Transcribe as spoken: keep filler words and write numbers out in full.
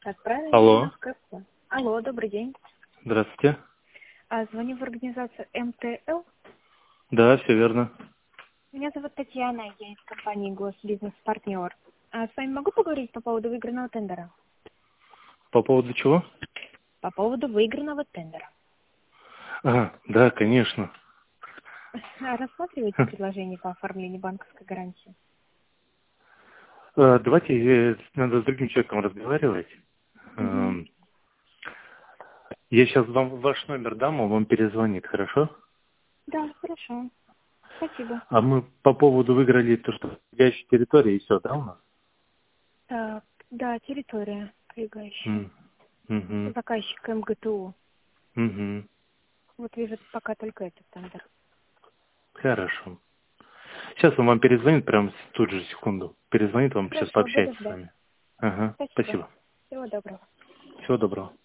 Отправили Алло. нас в КФ. Алло, добрый день. Здравствуйте. А, звоню в организацию эм тэ эл. Да, все верно. Меня зовут Татьяна, я из компании Госбизнес-партнер. А с вами могу поговорить по поводу выигранного тендера? По поводу чего? По поводу выигранного тендера. А, да, конечно. А рассматриваете предложение по оформлению банковской гарантии? Э, Давайте, э, надо с другим человеком разговаривать. Угу. Эм, Я сейчас вам ваш номер дам, он вам перезвонит, хорошо? Да, хорошо. Спасибо. А мы по поводу выиграли то, что прилегающая территория, и все, да, у нас? Так, да, территория прилегающая. М, мгм, Заказчик эм гэ тэ у. мгм. Вот вижу пока только этот тендер. Хорошо. Сейчас он вам перезвонит, прям с- тут же, секунду. Перезвонит вам, сейчас Хорошо, буду пообщается с ждать. вами. Ага, Спасибо. спасибо. Всего доброго. Всего доброго.